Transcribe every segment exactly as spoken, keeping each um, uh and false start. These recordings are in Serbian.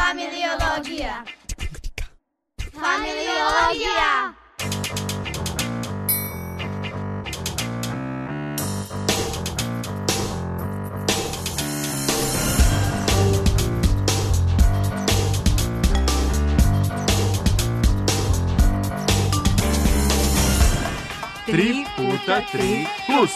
Familiologija. Familiologija. Tri puta tri plus.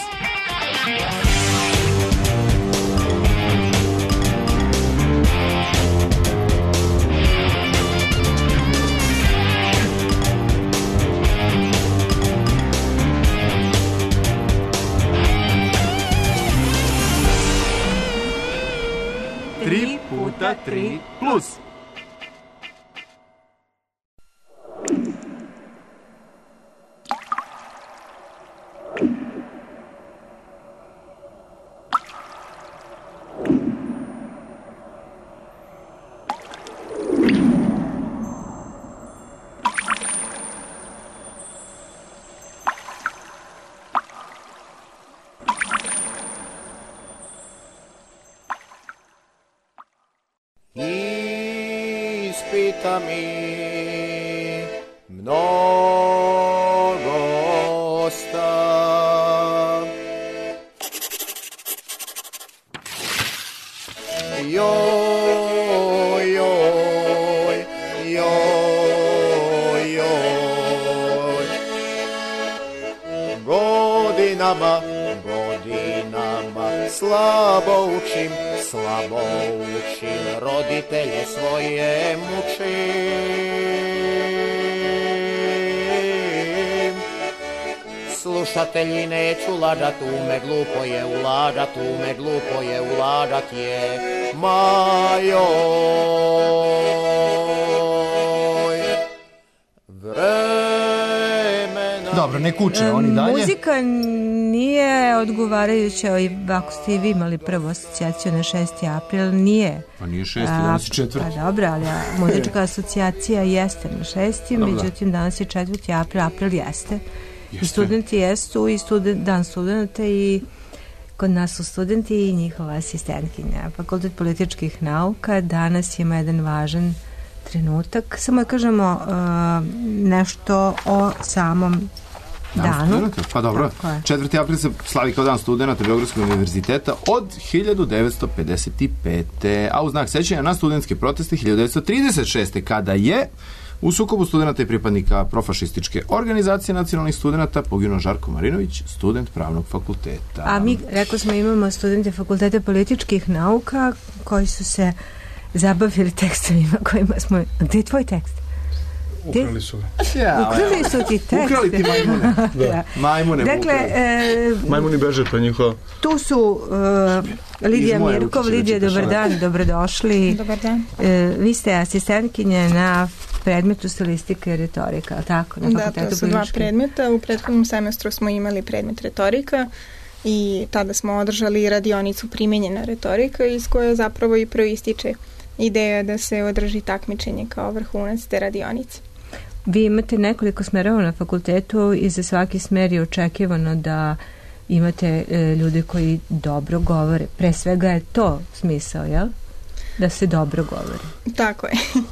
Tri puta tri plus. Ispita mi mnogo stav. Joj, joj, joj, joj. Godinama, godinama slabo učim, slabo učim, roditelje svoje mučim. Slušatelji, neću lažat, u me glupo je ulažat, u me glupo je ulažat je majoj. Vremena... Dobro, ne kuće, oni dalje. Muzika nije odgovarajuća, ako ste i vi imali prvu asocijaciju na šesti april, nije. Pa nije šesti, danas je četvrti. Pa dobro, ali muzička asocijacija jeste na šesti, međutim danas je četvrti april, april jeste. Jeste. I studenti jesu, i student, dan studenta, i kod nas su studenti i njihova asistentkinja. Fakultet političkih nauka danas ima jedan važan trenutak. Samo da kažemo uh, nešto o samom danu. Studenta? Pa dobro, četvrti april se slavi kao dan studenta Beogradskog univerziteta od hiljadu devetsto pedeset pete. A u znak sećanja na studentske proteste hiljadu devetsto trideset šeste. kada je u sukobu studenta i pripadnika profašističke organizacije nacionalnih studenta poginuo Žarko Marinović, student pravnog fakulteta. A mi, rekao smo, imamo studente fakulteta političkih nauka koji su se zabavili tekstovima kojima smo... Gde je tvoj tekst? Ukrali su ga. Ja, Ukrali su ti tekst. Ukrali ti majmune. Da. Majmune. Dakle, e, majmuni beže pa njihova. Tu su uh, Lidija Mirkov. Lidija, dobar dan, dobrodošli. Dobar dan. E, vi ste asistentkinje na predmetu stilistika i retorika, tako? Na da, to su dva predmeta. U prethodnom semestru smo imali predmet retorika i tada smo održali radionicu primenjena retorika, iz koje zapravo i proističe ideja da se održi takmičenje kao vrhunac te radionice. Vi imate nekoliko smerova na fakultetu i za svaki smer je očekivano da imate e, ljude koji dobro govore. Pre svega je to smisao, jel? Da se dobro govori. Tako je.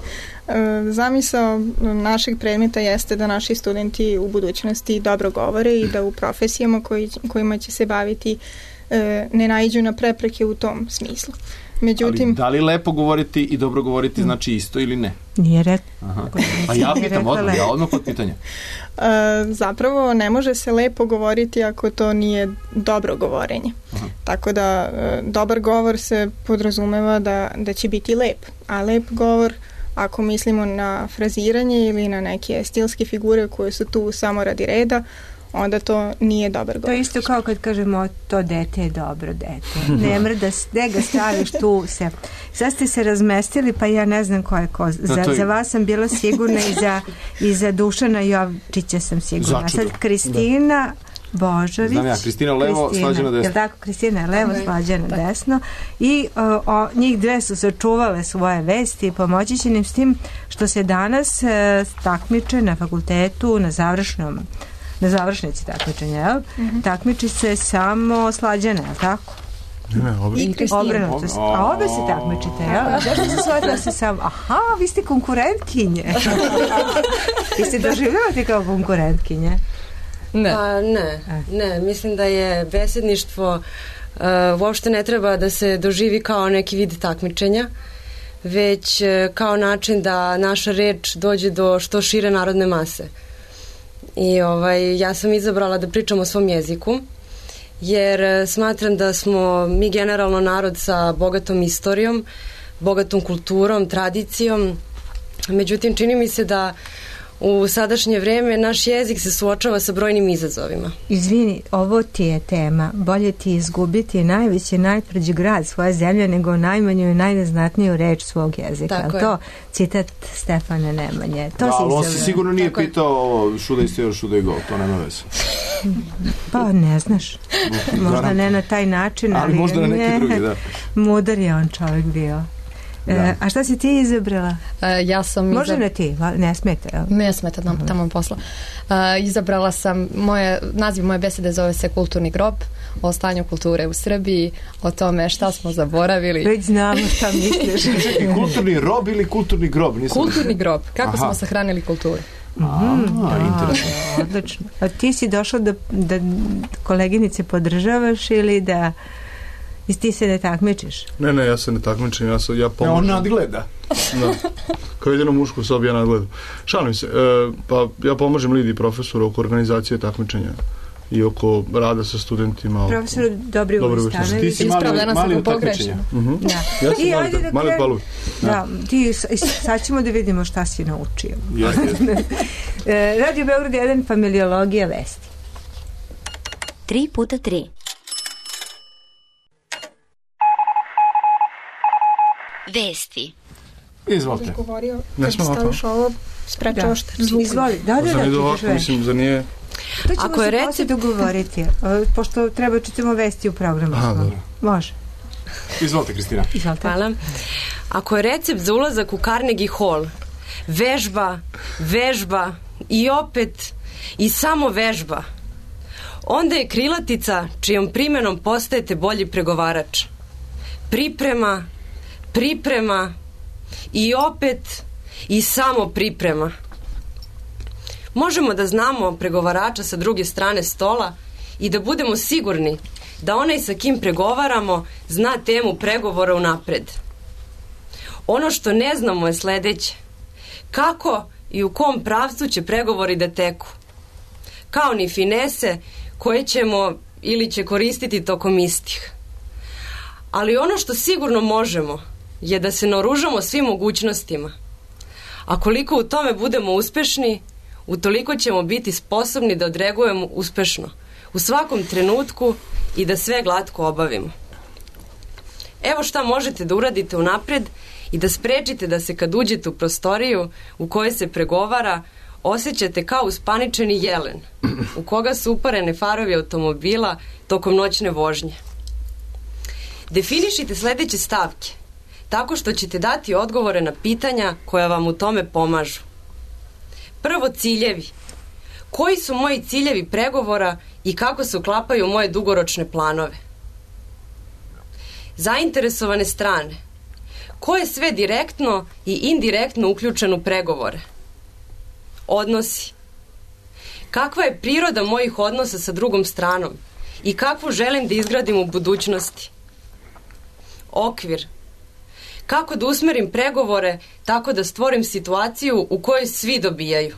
Zamisao našeg predmeta jeste da naši studenti u budućnosti dobro govore i da u profesijama koji, kojima će se baviti ne naiđu na prepreke u tom smislu. Međutim, ali da li lepo govoriti i dobro govoriti znači isto ili ne? Nije rekao. A ja pitam odmah, ja odmah kod pitanja. E, zapravo ne može se lepo govoriti ako to nije dobro govorenje. Aha. Tako da e, dobar govor se podrazumeva da, da će biti lep, a lep govor, ako mislimo na fraziranje ili na neke stilske figure koje su tu samo radi reda, onda to nije dobar govor. To je isto kao kad kažemo to dete je dobro dete. Ne mre da ste ga staviš tu se. Sad ste se razmestili, pa ja ne znam ko je ko. Za, je... za vas sam bila sigurna i za, i za Dušana Jovčića sam sigurna. Začudo. Sad Kristina Božović. Znam ja, Kristina levo, Slađana desno. Jel tako, Kristina je levo, Slađana desno. I o, o, njih dve su sačuvale svoje vesti i pomoći će im s tim što se danas e, takmiče na fakultetu, na završnom na završnici takmičenja, jel? Mm-hmm. Takmiči se samo Slađana, jel tako? Ne, obrnuto. A obe se takmičite, ja? Zašto se shvatila se sam, aha, vi ste konkurentkinje. Vi ste doživljavate kao konkurentkinje? Ne. Pa, ne, ne. Mislim da je besedništvo uh, uopšte ne treba da se doživi kao neki vid takmičenja, već uh, kao način da naša reč dođe do što šire narodne mase. I ovaj, ja sam izabrala da pričam o svom jeziku, jer smatram da smo mi generalno narod sa bogatom istorijom, bogatom kulturom, tradicijom. Međutim, čini mi se da u sadašnje vreme naš jezik se suočava sa brojnim izazovima. Izvini, ovo ti je tema. Bolje ti izgubiti najveći, najtvrđi grad svoje zemlje nego najmanju i najneznatniju reč svog jezika. Tako to citat Stefana Nemanje. To da, si on se sigurno nije Tako pitao ovo šudaj stio, šudaj go, to nema veze. Pa ne znaš. Možda ne na taj način, ali, ali možda na neki ne, drugi, da. Mudar je on čovjek bio. Da. E, a šta si ti izabrala? E, ja sam Može izab... ne ti, ne smeta, jel? Ne smeta nam uh-huh. tamo posla. E, izabrala sam, moje, naziv moje besede zove se Kulturni grob, o stanju kulture u Srbiji, o tome šta smo zaboravili. Već znamo šta misliš. Kulturni rob ili kulturni grob? Nisam... Kulturni grob, kako Aha. smo sahranili kulturu. Mm, a, interesno. Odlično. A ti si došla da, da koleginice podržavaš ili da i ti se ne takmičiš? Ne, ne, ja se ne takmičim, ja, sam, ja pomožem. Ja, on nadgleda. Da. Kao jedino mušku sobi ja nadgledam. Šalim se, e, pa ja pomožem Lidiji profesoru oko organizacije takmičenja i oko rada sa studentima. Profesor Dobrivoj Stanović. Ti si mali, mali od takmičenja. Uh-huh. Da. Ja sam mali, da, mali od paluj. Da, ti, sad ćemo da vidimo šta si naučio. Radio Beograd jedan, familiologija vesti. Tri puta tri. Vesti. Izvolite. Govorio, kad staviš ovo, sprečavaš da. Izvoli, da, da, da, da, ti mislim, za nije... To ćemo Ako se recept... poslije dogovoriti, pošto treba čitamo vesti u programu. Aha, dobro. Može. Izvolite, Kristina. Izvolite. Hvala. Ako je recept za ulazak u Carnegie Hall, vežba, vežba i opet i samo vežba, onda je krilatica čijom primenom postajete bolji pregovarač. Priprema, priprema i opet i samo priprema. Možemo da znamo pregovarača sa druge strane stola i da budemo sigurni da onaj sa kim pregovaramo zna temu pregovora unapred. Ono što ne znamo je sledeće. Kako i u kom pravcu će pregovori da teku? Kao ni finese koje ćemo ili će koristiti tokom istih. Ali ono što sigurno možemo je da se naoružamo svim mogućnostima. A koliko u tome budemo uspešni, utoliko ćemo biti sposobni da odreagujemo uspešno u svakom trenutku i da sve glatko obavimo. Evo šta možete da uradite unapred i da sprečite da se kad uđete u prostoriju u kojoj se pregovara osjećate kao uspaničeni jelen u koga su uparene farovi automobila tokom noćne vožnje. Definišite sledeće stavke tako što ćete dati odgovore na pitanja koja vam u tome pomažu. Prvo, ciljevi. Koji su moji ciljevi pregovora i kako se uklapaju u moje dugoročne planove? Zainteresovane strane. Ko je sve direktno i indirektno uključen u pregovore? Odnosi. Kakva je priroda mojih odnosa sa drugom stranom i kakvu želim da izgradim u budućnosti? Okvir. Kako da usmerim pregovore tako da stvorim situaciju u kojoj svi dobijaju?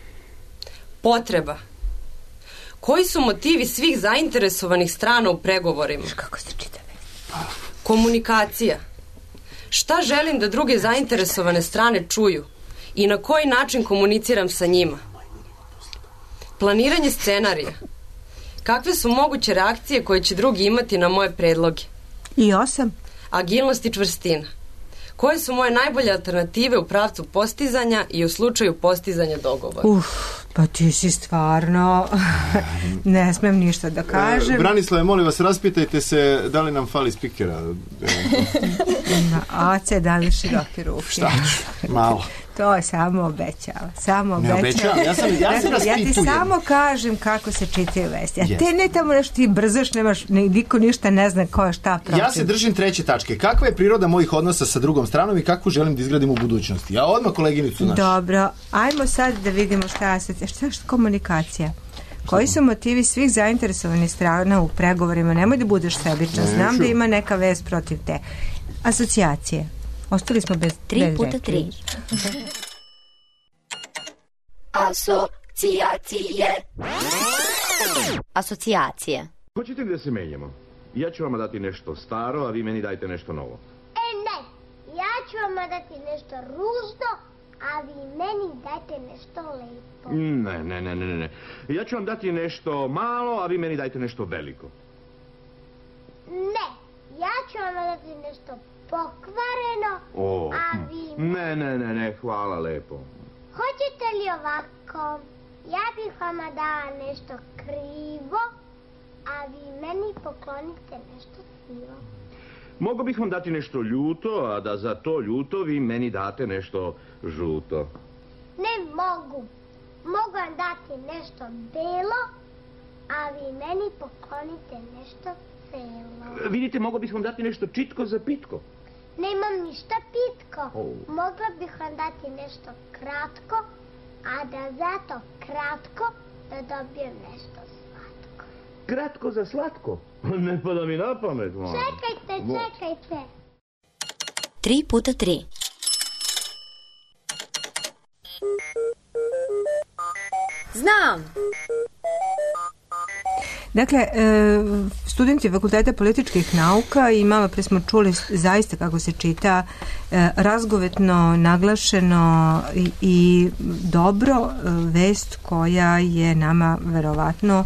Potreba. Koji su motivi svih zainteresovanih strana u pregovorima? Kako se čita? Komunikacija. Šta želim da druge zainteresovane strane čuju i na koji način komuniciram sa njima? Planiranje scenarija. Kakve su moguće reakcije koje će drugi imati na moje predloge? I osam. Agilnost i čvrstina. Koje su moje najbolje alternative u pravcu postizanja i u slučaju postizanja dogovora? Uf, pa ti si stvarno... ne smem ništa da kažem. E, Branislave, molim vas, raspitajte se da li nam fali spikera. Na A C da li široke ruke. Šta ću? Malo. To je samo obećava. Samo Ne obećava. obećavam, ja sam, ja sam Ja ti raspitujem. samo kažem kako se čitaju vesti. A Jeste. te ne tamo nešto ti brzaš, nemaš, ne, niko ništa ne zna ko je šta pročita. Ja se držim treće tačke. Kakva je priroda mojih odnosa sa drugom stranom i kakvu želim da izgradim u budućnosti? Ja odmah koleginicu našu. Dobro, ajmo sad da vidimo šta je šta je komunikacija. Koji su motivi svih zainteresovanih strana u pregovorima? Nemoj da budeš sebičan. Znam Neću. da ima neka vest protiv te. Asocijacije. Ostali smo bez Tri bez puta reči. tri. Asocijacije. Asocijacije. Hoćete li da se menjamo? Ja ću vama dati nešto staro, a vi meni dajte nešto novo. E ne, ja ću vam dati nešto ružno, a vi meni dajte nešto lepo. Ne, ne, ne, ne, ne. Ja ću vam dati nešto malo, a vi meni dajte nešto veliko. Ne, ja ću vam dati nešto pokvareno, O, a vi... ne, ne, ne, ne, hvala lepo. Hoćete li ovako? Ja bih vama dala nešto krivo, a vi meni poklonite nešto sivo. Mogu bih vam dati nešto ljuto, a da za to ljuto vi meni date nešto žuto. Ne mogu. Mogu vam dati nešto belo, a vi meni poklonite nešto celo. Vidite, mogu bih vam dati nešto čitko za pitko. Nemam ništa pitko. Oh. Mogla bih vam dati nešto kratko, a da zato kratko da dobijem nešto slatko. Kratko za slatko? Ne pada mi na pamet, mama. Čekajte, čekajte. Tri puta tri. Znam. Dakle, e, studenti Fakulteta političkih nauka i malo pre smo čuli zaista kako se čita e, razgovetno, naglašeno i, i dobro e, vest koja je nama verovatno,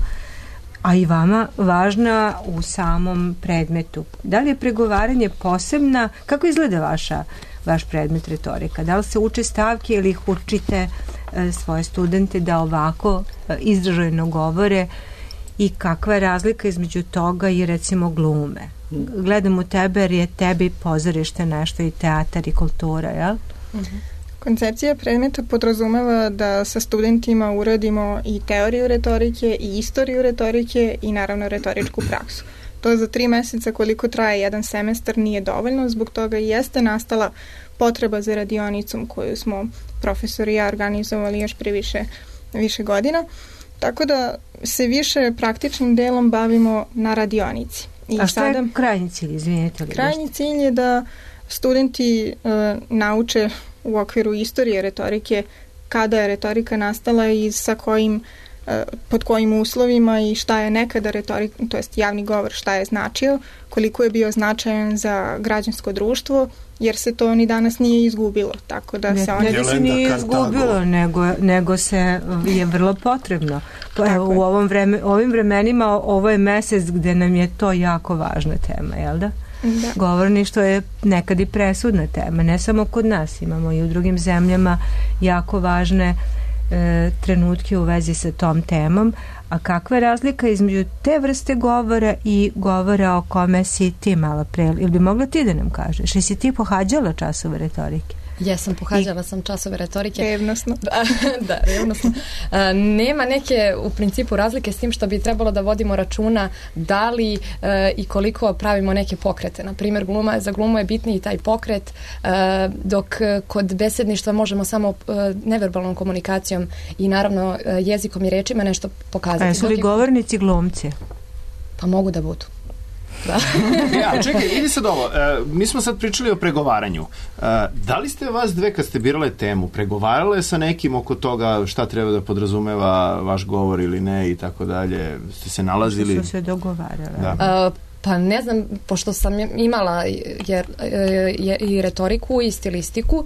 a i vama važna u samom predmetu. Da li je pregovaranje posebna? Kako izgleda vaša, vaš predmet retorika? Da li se uče stavke ili ih učite e, svoje studente da ovako e, izražajno govore? I kakva je razlika između toga i recimo glume? Gledam u tebe jer je tebi pozorište nešto i teatar i kultura, jel? Uh-huh. Koncepcija predmeta podrazumeva da sa studentima uradimo i teoriju retorike i istoriju retorike i naravno retoričku praksu. To za tri meseca koliko traje jedan semestar nije dovoljno, zbog toga i jeste nastala potreba za radionicom koju smo profesor i ja organizovali još pre više, više godina. Tako da se više praktičnim delom bavimo na radionici. I a šta sada, je krajnji cilj, izvinite li? Krajnji cilj je da studenti e, nauče u okviru istorije retorike kada je retorika nastala i sa kojim, e, pod kojim uslovima i šta je nekada retorik, to jest javni govor, šta je značio, koliko je bio značajan za građansko društvo, jer se to ni danas nije izgubilo, tako da ne, se oni... Ne da se nije izgubilo, nego, nego se je vrlo potrebno. Pa evo, u ovom vreme, ovim vremenima ovo je mesec gde nam je to jako važna tema, jel da? Da. Govorništvo je nekad i presudna tema, ne samo kod nas, imamo i u drugim zemljama jako važne e, trenutke u vezi sa tom temom. A kakva je razlika između te vrste govora i govora o kome si ti malo pre? Ili bi mogla ti da nam kažeš? Jesi ti pohađala časove retorike? Jesam, pohađala I... sam časove retorike. Revnosno. Da, revnosno. E, nema neke u principu razlike s tim što bi trebalo da vodimo računa da li e, i koliko pravimo neke pokrete. Na primjer, gluma, za glumu je bitniji taj pokret, e, dok kod besedništva možemo samo e, neverbalnom komunikacijom i naravno e, jezikom i rečima nešto pokazati. A jesu li govornici glumci? Pa mogu da budu. Da. Ja, čekaj, idi sad ovo. E, mi smo sad pričali o pregovaranju. E, da li ste vas dve kad ste birale temu pregovarale sa nekim oko toga šta treba da podrazumeva vaš govor ili ne i tako dalje? Ste se nalazili? Što su se dogovarale? Da. Uh, pa ne znam, pošto sam imala jer, je, i retoriku i stilistiku.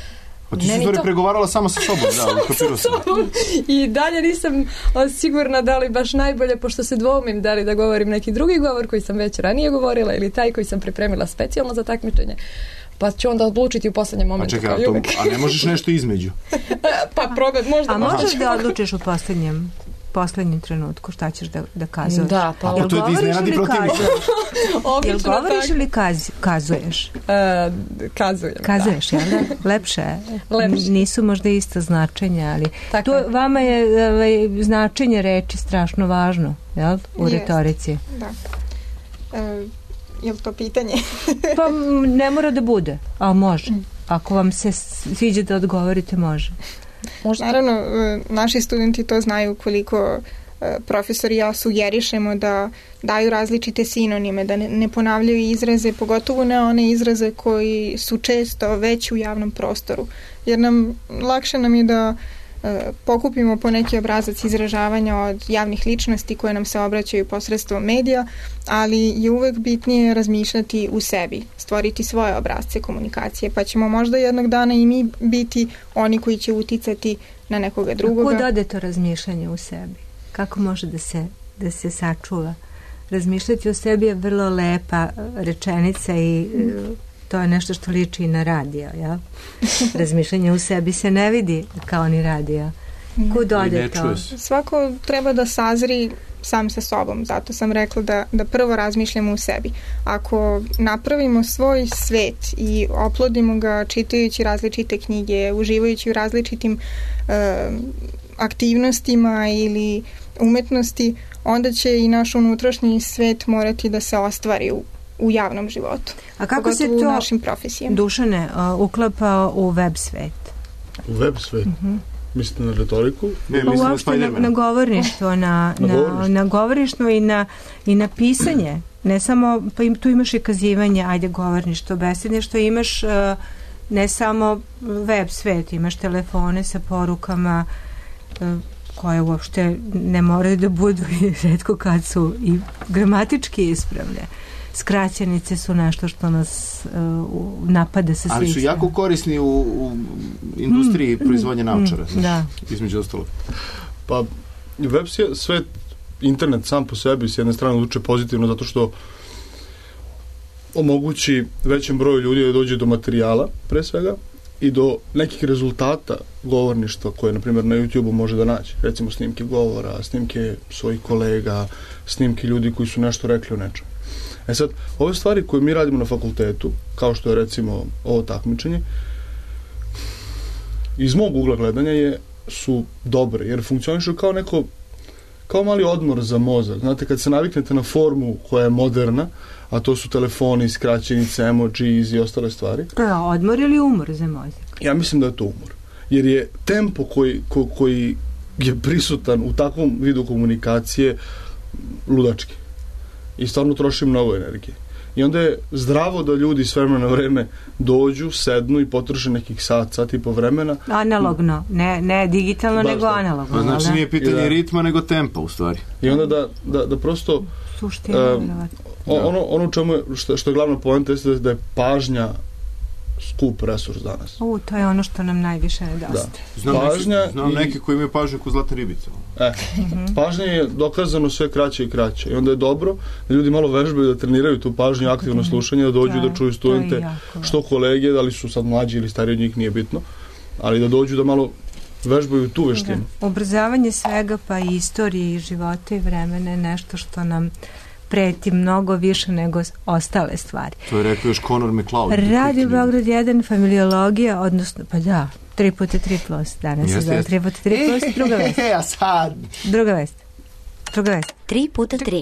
Pa ti si stvari to... pregovarala samo sa sobom, da, samo sa sobom. I dalje nisam sigurna da li baš najbolje, pošto se dvoumim da li da govorim neki drugi govor koji sam već ranije govorila ili taj koji sam pripremila specijalno za takmičenje. Pa ću onda odlučiti u poslednjem momentu. A čekaj, a, to, a ne možeš nešto između? Pa probaj, možda. A možeš da odlučiš u poslednjem? poslednjem trenutku šta ćeš da, da kazuješ? Da, pa jel to je govoriš iznenadi ili protivnik. kazuješ? Jel govoriš ili kaz, kazuješ? E, kazujem, Kazuješ, da. jel da? Lepše je. Lepše. Nisu možda isto značenja, ali Tako to je. vama je ovaj, značenje reči strašno važno, jel? U Jest. retorici. Da. E, je li to pitanje? Pa m, ne mora da bude, a može. Ako vam se sviđa da odgovorite, može. Možda. Naravno, e, naši studenti to znaju koliko e, profesor i ja sugerišemo da daju različite sinonime, da ne, ne ponavljaju izraze, pogotovo ne one izraze koji su često već u javnom prostoru. Jer nam, lakše nam je da e, pokupimo po neki obrazac izražavanja od javnih ličnosti koje nam se obraćaju posredstvom medija, ali je uvek bitnije razmišljati u sebi, stvoriti svoje obrazce komunikacije, pa ćemo možda jednog dana i mi biti oni koji će uticati na nekoga drugoga. Kud ode to razmišljanje u sebi? Kako može da se, da se sačuva? Razmišljati o sebi je vrlo lepa rečenica i to je nešto što liči i na radio, ja? Razmišljanje u sebi se ne vidi kao ni radio. Kud ode to? Svako treba da sazri sam sa sobom, zato sam rekla da, da prvo razmišljamo u sebi. Ako napravimo svoj svet i oplodimo ga čitajući različite knjige, uživajući u različitim e, aktivnostima ili umetnosti, onda će i naš unutrašnji svet morati da se ostvari u, u javnom životu. A kako se to u našim profesijama. Dušane uh, uklapa u web svet? U web svet? Uh-huh. Mislite na retoriku? Ne, pa mislim uopšte na, na govorništvo, na, na, na, govorništvo. na govorništvo i na, i na pisanje. Ne samo, pa im, tu imaš i kazivanje, ajde govorništvo, besedništvo, imaš uh, ne samo web svet, imaš telefone sa porukama uh, koje uopšte ne moraju da budu i retko kad su i gramatički ispravne. Skraćenice su nešto što nas uh, napada sa svih. Ali su jako korisni u, u industriji mm, proizvodnje naučara. Mm, da. Između ostalog. Pa web svet, internet sam po sebi s jedne strane uče pozitivno zato što omogući većem broju ljudi da dođe do materijala pre svega i do nekih rezultata govorništva koje, na primjer, na YouTube-u može da naći. Recimo snimke govora, snimke svojih kolega, snimke ljudi koji su nešto rekli o nečem. E sad, ove stvari koje mi radimo na fakultetu, kao što je recimo ovo takmičenje, iz mog ugla gledanja je, su dobre, jer funkcionišu kao neko, kao mali odmor za mozak. Znate, kad se naviknete na formu koja je moderna, a to su telefoni, skraćenice, emojis i ostale stvari. Da, odmor ili umor za mozak? Ja mislim da je to umor. Jer je tempo koji, ko, koji je prisutan u takvom vidu komunikacije ludački. I stvarno troši mnogo energije. I onda je zdravo da ljudi s vremena na vreme dođu, sednu i potroše nekih sat, sat i po vremena. Analogno, ne, ne digitalno, Baš nego da. analogno. Pa znači nije pitanje da. ritma, nego tempa u stvari. I onda da, da, da prosto Suština, um, ono, ono čemu je, što, što je glavna poenta jeste da je pažnja skup resurs danas. U, to je ono što nam najviše nedostaje. Da. Znam, Pažnja neki, znam i... neke koji imaju pažnju ko zlatna ribica. E, pažnja je dokazano sve kraće i kraće. I onda je dobro da ljudi malo vežbaju da treniraju tu pažnju, aktivno slušanje, da dođu da, da čuju studente, što kolege, da li su sad mlađi ili stariji od njih, nije bitno, ali da dođu da malo vežbaju tu veštinu. Da. Ubrzavanje svega, pa i istorije i života i vremena je nešto što nam preti mnogo više nego ostale stvari. To je rekao još Conor McLeod. Radio Beograd jedan, familiologija, odnosno, pa da, tri puta tri plus, danas je da, tri puta tri plus, druga vest. E, a sad? Druga vest. Druga vest. tri puta tri.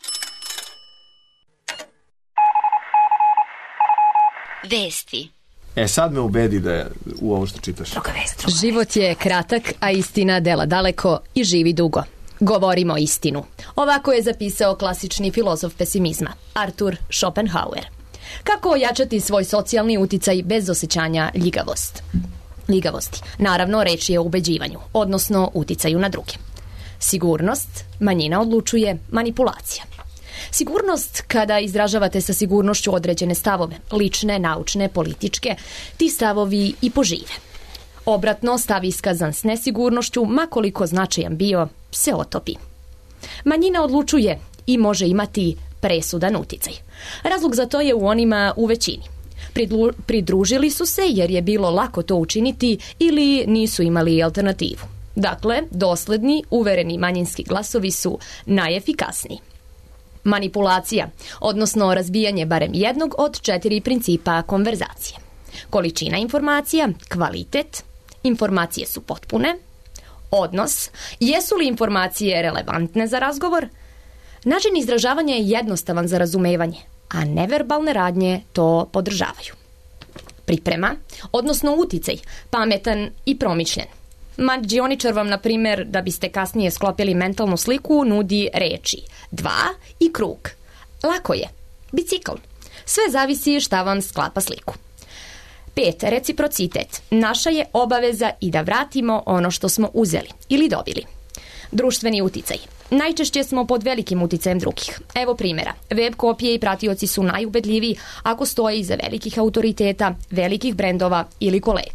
Vesti. E, sad me ubedi da je u ovo što čitaš. Druga vest. Druga Život je kratak, a istina dela daleko i živi dugo. Govorimo istinu. Ovako je zapisao klasični filozof pesimizma, Arthur Schopenhauer. Kako ojačati svoj socijalni uticaj bez osjećanja ljigavost? Ljigavosti. Naravno, reč je o ubeđivanju, odnosno uticaju na druge. Sigurnost, manjina odlučuje, manipulacija. Sigurnost, kada izražavate sa sigurnošću određene stavove, lične, naučne, političke, ti stavovi i požive. Obratno, stav iskazan s nesigurnošću, makoliko značajan bio, se otopi. Manjina odlučuje i može imati presudan uticaj. Razlog za to je u onima u većini. Pridružili su se jer je bilo lako to učiniti ili nisu imali alternativu. Dakle, dosledni, uvereni manjinski glasovi su najefikasniji. Manipulacija, odnosno razbijanje barem jednog od četiri principa konverzacije. Količina informacija, kvalitet, informacije su potpune, odnos, jesu li informacije relevantne za razgovor, način izražavanja je jednostavan za razumevanje, a neverbalne radnje to podržavaju. Priprema, odnosno uticaj, pametan i promišljen. Mađioničar vam, na primjer, da biste kasnije sklopili mentalnu sliku, nudi reči dva i krug. Lako je. Bicikl. Sve zavisi šta vam sklapa sliku. Pet. Reciprocitet. Naša je obaveza i da vratimo ono što smo uzeli ili dobili. Društveni uticaj. Najčešće smo pod velikim uticajem drugih. Evo primjera. Web kopije i pratioci su najubedljiviji ako stoje iza velikih autoriteta, velikih brendova ili kolega.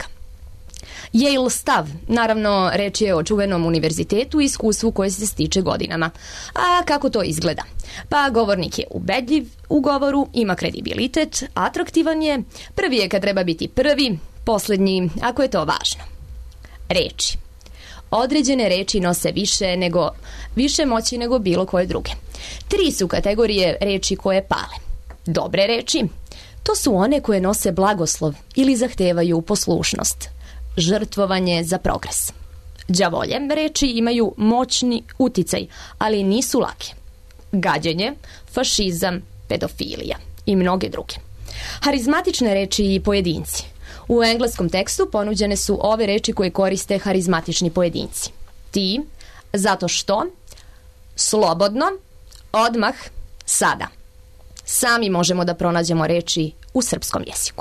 Yale stav, naravno reč je o čuvenom univerzitetu i iskustvu koje se stiče godinama. A kako to izgleda? Pa govornik je ubedljiv u govoru, ima kredibilitet, atraktivan je, prvi je kad treba biti prvi, posljednji ako je to važno. Reči. Određene reči nose više nego više moći nego bilo koje druge. Tri su kategorije reči koje pale. Dobre reči, to su one koje nose blagoslov ili zahtevaju poslušnost. Žrtvovanje za progres. Đavolje reči imaju moćni uticaj, ali nisu lake. Gađenje, fašizam, pedofilija i mnoge druge. Harizmatične reči i pojedinci. U engleskom tekstu ponuđene su ove reči koje koriste harizmatični pojedinci. Ti, zato što, slobodno, odmah, sada. Sami možemo da pronađemo reči u srpskom jeziku.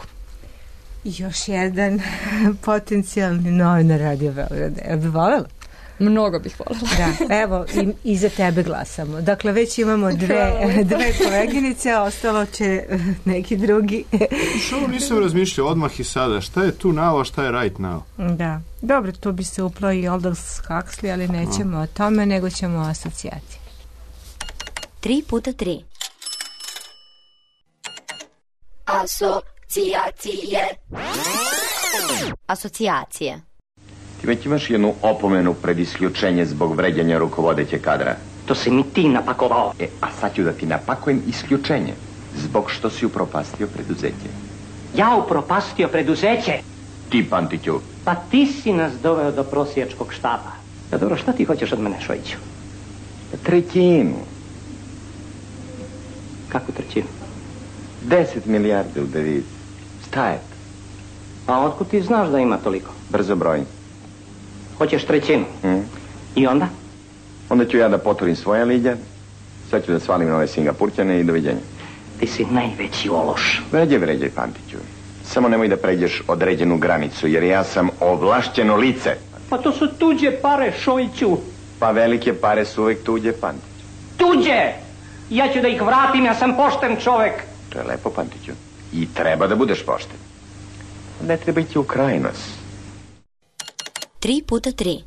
Još jedan potencijalni novinar Radio Beograda. Jel bi voljela? Mnogo bih voljela. Da, evo, i, i za tebe glasamo. Dakle, već imamo dve, dve koleginice, a ostalo će neki drugi. Što nisam razmišljao odmah i sada. Šta je tu now, a šta je right now? Da. Dobro, tu bi se uplo i Aldous Huxley, ali nećemo o tome, nego ćemo o asocijaciji. Tri puta tri. Asocijacije. Asocijacije. Ti već imaš jednu opomenu pred isključenje zbog vređanja rukovodeće kadra. To si mi ti napakovao. E, a sad ću da ti napakujem isključenje. Zbog što si upropastio preduzeće. Ja upropastio preduzeće? Ti, Pantiću. Pa ti si nas doveo do prosjačkog štaba. Da dobro, šta ti hoćeš od mene, Šojiću? Trećinu. Kakvu trećinu? Deset milijarde u devizi. Šta je? A otkud ti znaš da ima toliko? Brzo broj. Hoćeš trećinu? Hmm. I onda? Onda ću ja da poturim svoje liđe, sad ću da svalim nove Singapurćane i doviđenja. Ti si najveći ološ. Vređaj, vređaj, Pantiću. Samo nemoj da pređeš određenu granicu, jer ja sam ovlašćeno lice. Pa to su tuđe pare, Šojiću. Pa velike pare su uvijek tuđe, Pantiću. Tuđe! Ja ću da ih vratim, ja sam pošten čovek. To je lepo, Pantiću. I treba da budeš pošten. Ne treba ići u krajnost. Tri puta tri.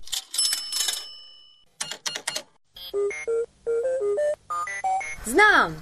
Znam.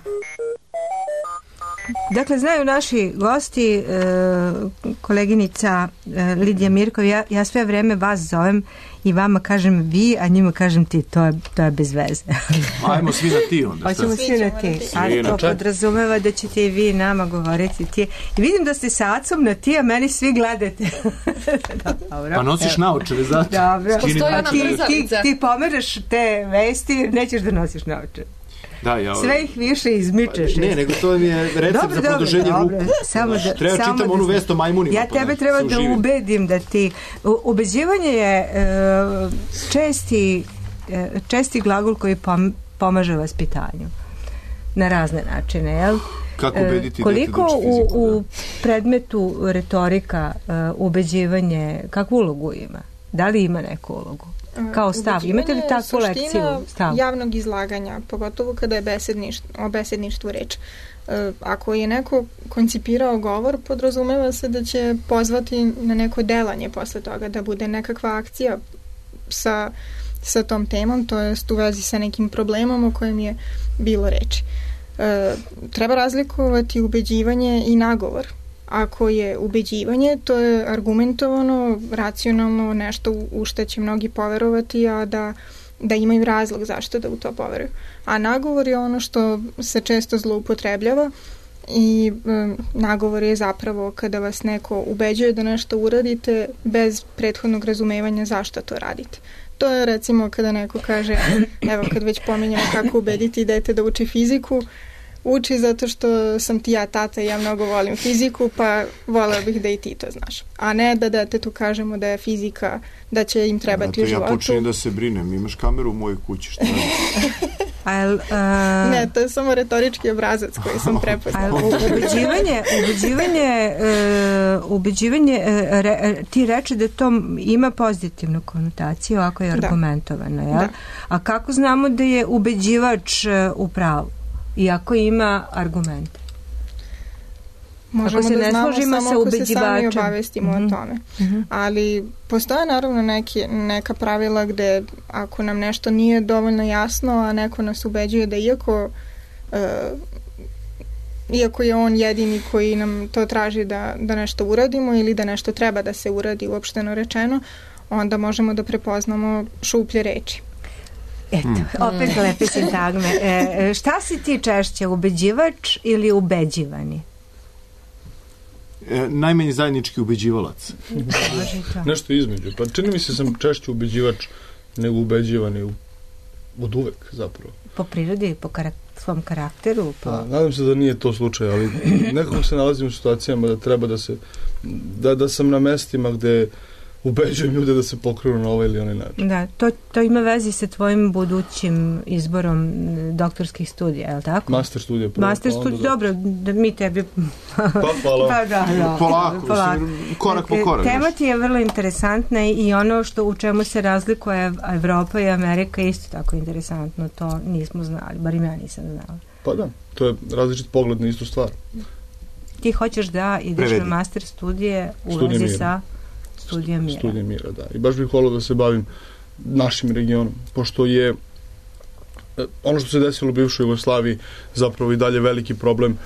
Dakle, znaju naši gosti, e, koleginica e, Lidija Mirkov, ja, ja sve vreme vas zovem i vama kažem vi, a njima kažem ti, to je, to je bez veze. Ajmo svi na ti onda. Hoćemo svi na ti, ali to podrazumeva da ćete i vi nama govoriti ti. I vidim da ste sa Acom na ti, a meni svi gledate. Dobro. Pa nosiš naočare zato. Dobro. Postoji ona ti, ti, brzavica. ti pomeraš te vesti, nećeš da nosiš naočare. Da, ja, sve ih više izmičeš. Pa, ne, nego to mi je recept dobro, za produženje ruku. Samo da, treba samo čitam da, onu vest o majmunima. Ja tebe treba da živim. ubedim da ti... Ubeđivanje je uh, česti, uh, česti glagol koji pom, pomaže vaspitanju. Na razne načine, jel? Kako ubediti koliko dete da uči fiziku, u, u predmetu retorika uh, ubeđivanje, kakvu ulogu ima? Da li ima neku ulogu? Kao stav. Imate li takvu lekciju? Stav? Javnog izlaganja, pogotovo kada je besedništvo, o besedništvu reč. E, ako je neko koncipirao govor, podrazumeva se da će pozvati na neko delanje posle toga, da bude nekakva akcija sa, sa tom temom, to jest u vezi sa nekim problemom o kojem je bilo reči. E, treba razlikovati ubeđivanje i nagovor. Ako je ubeđivanje, to je argumentovano, racionalno, nešto u što će mnogi poverovati, a da, da imaju razlog zašto da u to poveruju. A nagovor je ono što se često zloupotrebljava i um, nagovor je zapravo kada vas neko ubeđuje da nešto uradite bez prethodnog razumevanja zašto to radite. To je recimo kada neko kaže, evo kad već pominjamo kako ubediti dete da uči fiziku, uči zato što sam ti ja tata i ja mnogo volim fiziku, pa voleo bih da i ti to znaš. A ne da detetu kažemo da je fizika, da će im trebati ja, u životu. Ja počinjem da se brinem, imaš kameru u mojoj kući, šta je? uh... Ne, to je samo retorički obrazac koji sam prepoznala. Ubeđivanje, ubeđivanje, uh, ubeđivanje uh, re, ti reče da to ima pozitivnu konotaciju ako je argumentovano, ja? Da. A kako znamo da je ubeđivač uh, u pravu? Iako ima argumente. Možemo se da ne znamo samo ako se sami obavestimo mm-hmm. o tome. Mm-hmm. Ali postoje naravno neki, neka pravila gde ako nam nešto nije dovoljno jasno, a neko nas ubeđuje da iako uh, iako je on jedini koji nam to traži da, da nešto uradimo ili da nešto treba da se uradi uopšteno rečeno, onda možemo da prepoznamo šuplje reči. Eto, mm. opet lepe sintagme. E, šta si ti češće, ubeđivač ili ubeđivani? E, najmanji zajednički ubeđivalac. Nešto između. Pa čini mi se sam češće ubeđivač nego ubeđivani od uvek zapravo. Po prirodi, po karak svom karakteru? Po... Pa, nadam se da nije to slučaj, ali nekako se nalazim u situacijama da treba da se da, da sam na mestima gde ubeđujem ljude da se pokrenu na ovaj ili onaj način. Da, to, to ima vezi sa tvojim budućim izborom doktorskih studija, je li tako? Master studija. Prvo, Master pa studija, da... dobro, da mi tebi... Pa, hvala. Pa, da, da. Polako, polako. korak po korak. Tema ti je vrlo interesantna i ono što u čemu se razlikuje Evropa i Amerika je isto tako interesantno, to nismo znali, bar i ja nisam znala. Pa da, to je različit pogled na istu stvar. Ti hoćeš da ideš Prevedi. na master studije u vezi sa... Studija mira. Studija mira, da. I baš bih volio da se bavim našim regionom, pošto je ono što se desilo u bivšoj Jugoslaviji zapravo i dalje veliki problem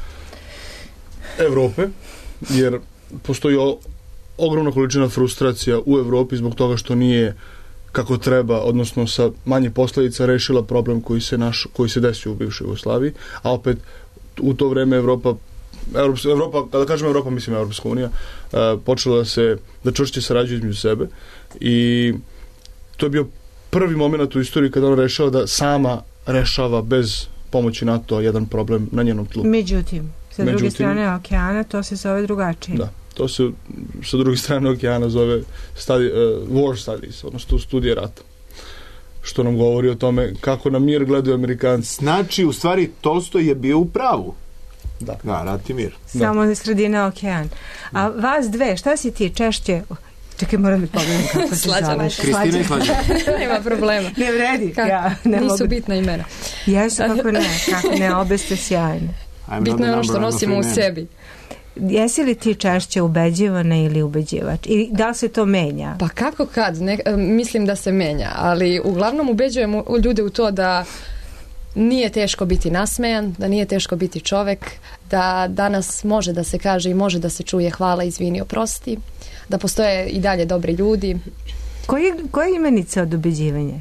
Evrope, jer postoji o, ogromna količina frustracija u Evropi zbog toga što nije kako treba, odnosno sa manje posledica rešila problem koji se, naš, koji se desio u bivšoj Jugoslaviji, a opet u to vreme Evropa Evropa, Evropa, kada kažem Evropa, mislim Evropska unija, uh, počela da se, da čvršće sarađuje između sebe i to je bio prvi moment u istoriji kada ona rešava da sama rešava bez pomoći NATO jedan problem na njenom tlu. Međutim, sa Međutim, druge strane okeana to se zove drugačije. Da, to se sa druge strane okeana zove study, uh, war studies, odnosno studije rata. Što nam govori o tome kako na mir gledaju Amerikanci. Znači, u stvari, Tolstoj je bio u pravu. Da. Da, rat i mir. Samo da. Sredina okean. A vas dve, šta si ti češće... Čekaj, moram da pogledam kako se zoveš. Kristina i Slađana. Nema problema. Ne vredi. Ka, ja, ne nisu mogu. bitna imena. Jesu, kako ne. Kako ne, obe ste sjajne. Bitno je ono što nosimo u sebi. Jesi li ti češće ubeđivana ili ubeđivač? I da li se to menja? Pa kako kad? Ne, mislim da se menja, ali uglavnom ubeđujemo ljude u to da nije teško biti nasmejan, da nije teško biti čovek, da danas može da se kaže i može da se čuje hvala, izvini, oprosti, da postoje i dalje dobri ljudi. Koji, koja je imenica od ubeđivanja?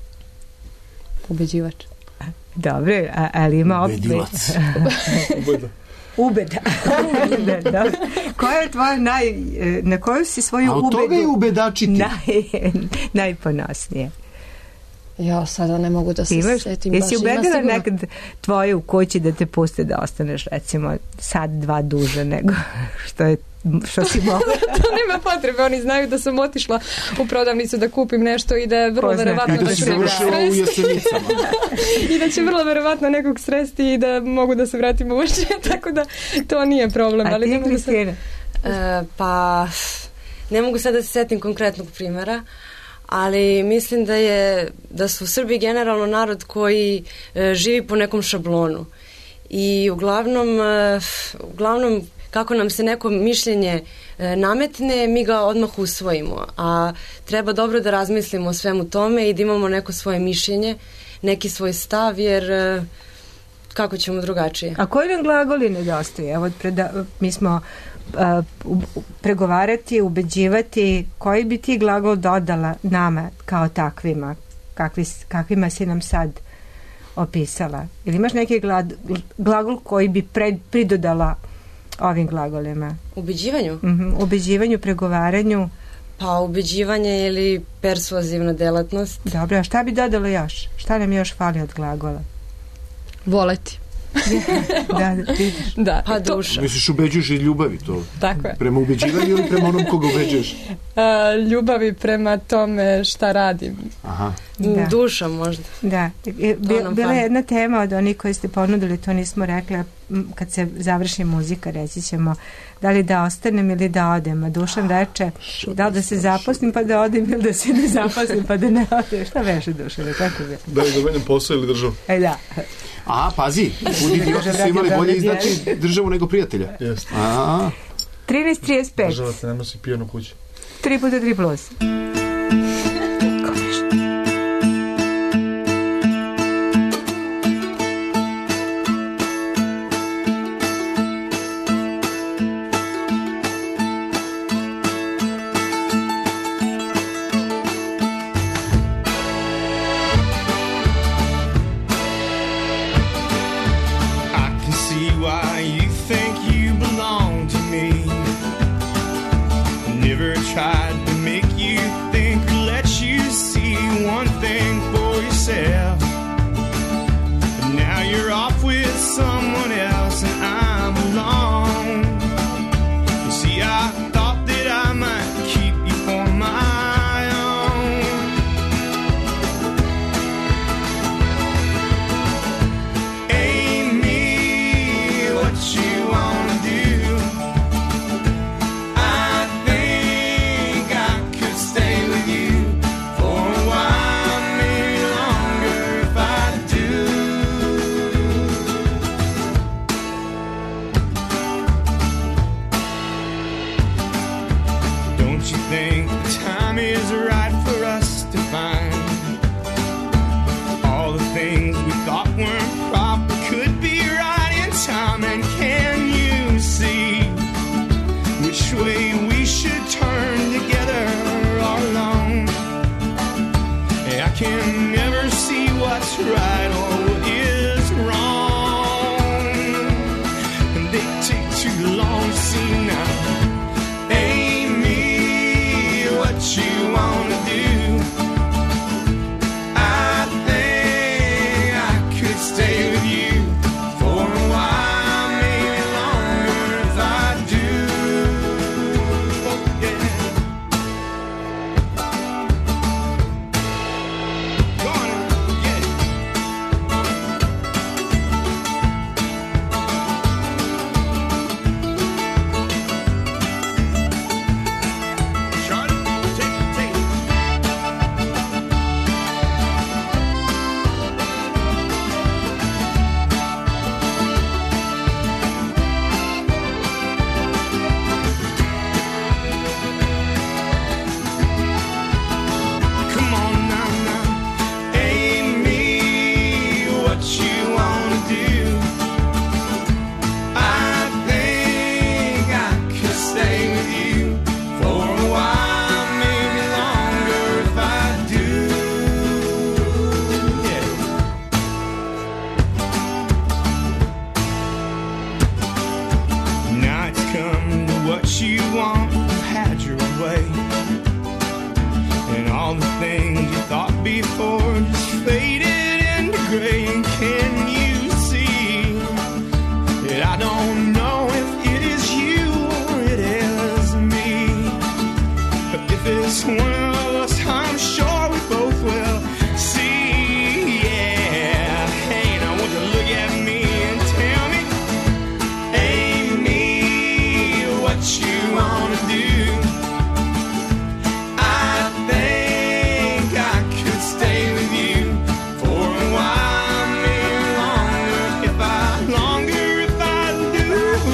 Ubeđivač. Dobro, a, ali ima opet... Ubedilac. Ubeda. Ubeda. Ubeda. Koja je tvoja naj... Na koju si svoju ubedu... A od ubedu... toga je ubedačiti. Naj, najponosnije. Ja sada ne mogu da se Imaš, setim. Jesi ubedila nekad tvoje u kući da te puste da ostaneš recimo sad dva duže nego što je što si mogla? To nema potrebe, oni znaju da sam otišla u prodavnicu da kupim nešto i da je vrlo verovatno da ću nekog sresti. I da će vrlo verovatno nekog sresti i da mogu da se vratim uče, tako da to nije problem. A ali ti, ne mogu se... e, pa ne mogu sad da se setim konkretnog primjera, ali mislim da je da su Srbi generalno narod koji e, živi po nekom šablonu i uglavnom e, uglavnom kako nam se neko mišljenje e, nametne, mi ga odmah usvojimo, a treba dobro da razmislimo o svemu tome i da imamo neko svoje mišljenje, neki svoj stav, jer e, Kako ćemo drugačije? A koji nam glagoli nedostaju? Evo, preda, mi smo uh, pregovarati, ubeđivati, koji bi ti glagol dodala nama kao takvima? Kakvi, kakvima si nam sad opisala? Ili imaš neki glad, glagol koji bi pred, pridodala ovim glagolima? Ubeđivanju? Uh-huh. Ubeđivanju, pregovaranju. Pa ubeđivanje ili persuazivna delatnost. Dobro, a šta bi dodalo još? Šta nam još fali od glagola? Voleti. da, vidiš. Da, pa duša. Misliš, ubeđuješ i ljubavi to? Tako je. Prema ubeđivanju ili prema onom koga ubeđuješ? Uh, ljubavi prema tome šta radim. Aha. Da. Duša možda. Da. Bila bila je jedna tema od onih koji ste ponudili, to nismo rekli, kad se završi muzika reći ćemo da li da ostanem ili da odem. A Dušan reče da li da se zaposlim pa da odem ili da se ne zaposlim pa da ne odem. Šta veše Dušan? Kako bi? Da li da menjam posao ili državu? E da. A, pazi, budi idioti su imali bolje iznaći državu nego prijatelja. Jeste. trinaest trideset pet. Država te ne nosi pijanu kući. tri puta tri plus.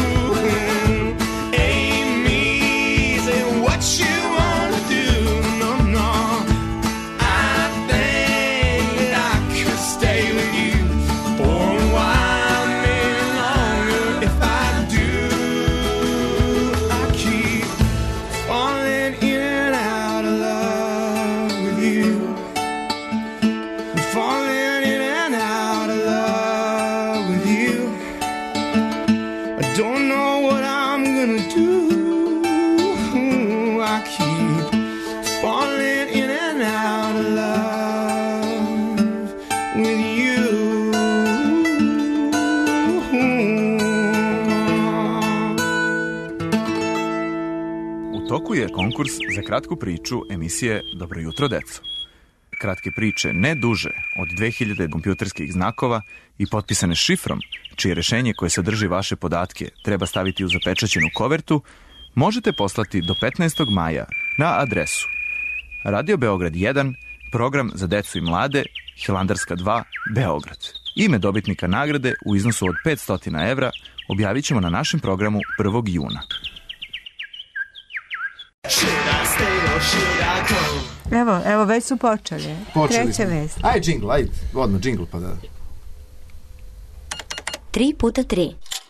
What you wanna do? No. U toku je konkurs za kratku priču emisije Dobro jutro, deco. Kratke priče ne duže od dve hiljade kompjuterskih znakova i potpisane šifrom, čije rešenje koje sadrži vaše podatke treba staviti u zapečaćenu kovertu, možete poslati do petnaestog maja na adresu Radio Beograd jedan, program za decu i mlade, Hilandarska dva, Beograd. Ime dobitnika nagrade u iznosu od petsto evra objavit ćemo na našem programu prvog juna. Evo, evo, već su počeli. Počeli Treća smo. vest. Aj, džingl, ajde. Odmah, džingl, pa da. Tri puta tri.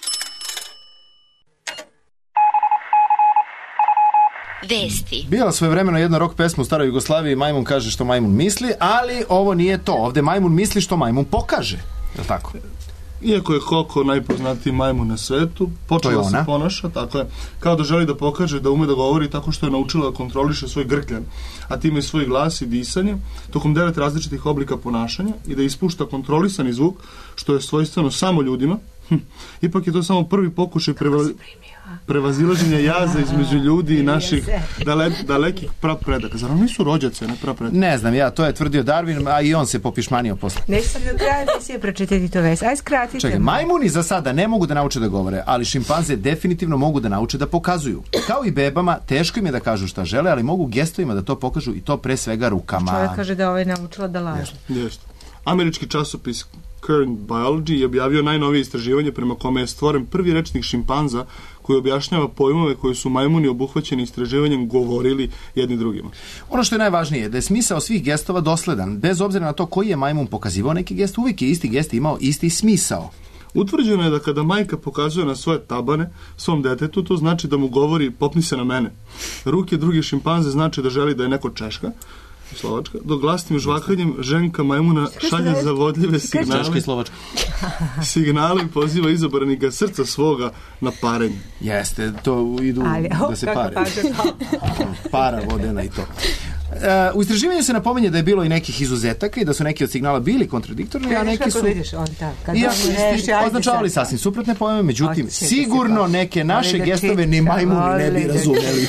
Vesti. Bila svoje vremeno jedna rock pesma u staroj Jugoslaviji, Majmun kaže što Majmun misli, ali ovo nije to. Ovde Majmun misli što Majmun pokaže. Je li tako? Iako je Koko najpoznatiji majmun na svetu, počela se ponaša, tako je, kao da želi da pokaže da ume da govori tako što je naučila da kontroliše svoj grkljan, a time i svoj glas i disanje, tokom devet različitih oblika ponašanja i da ispušta kontrolisani zvuk, što je svojstveno samo ljudima. Hm. Ipak je to samo prvi pokušaj preva... prevazilaženja jaza između ljudi i naših dale, dalekih prapredaka. Zar oni nisu rođaci, ne prapredaka? Ne znam, ja, to je tvrdio Darwin, a i on se popišmanio posle. Neću sam do kraja emisije pročitati to vest. Aj, skratite. Čekaj, majmuni za sada ne mogu da nauče da govore, ali šimpanze definitivno mogu da nauče da pokazuju. Kao i bebama, teško im je da kažu šta žele, ali mogu gestovima da to pokažu i to pre svega rukama. Čovjek kaže da ovaj naučila da laže. Jeste. Američki časopis Current Biology je objavio najnovije istraživanje prema kome je stvoren prvi rečnik šimpanza koji objašnjava pojmove koji su majmuni obuhvaćeni istraživanjem govorili jedni drugima. Ono što je najvažnije je da je smisao svih gestova dosledan. Bez obzira na to koji je majmun pokazivao neki gest, uvijek je isti gest imao isti smisao. Utvrđeno je da kada majka pokazuje na svoje tabane svom detetu, to znači da mu govori popni se na mene. Ruke druge šimpanze znači da želi da je neko češka, Slovačka, dok glasnim žvakanjem ženka majmuna šalje zavodljive signale. Češka i Slovačka. Signale poziva izabranika srca svoga na parenje. Jeste, to idu Ali, da se kako pare. kaže, Para vodena i to. Uh, u istraživanju se napominje da je bilo i nekih izuzetaka i da su neki od signala bili kontradiktorni, a neki su... Vidiš, on tak, kad I on reši, ajde označavali sad. sasvim suprotne pojme, međutim, Hoće sigurno da se neke naše da gestove čita, ni majmuni ne bi voli da- razumeli.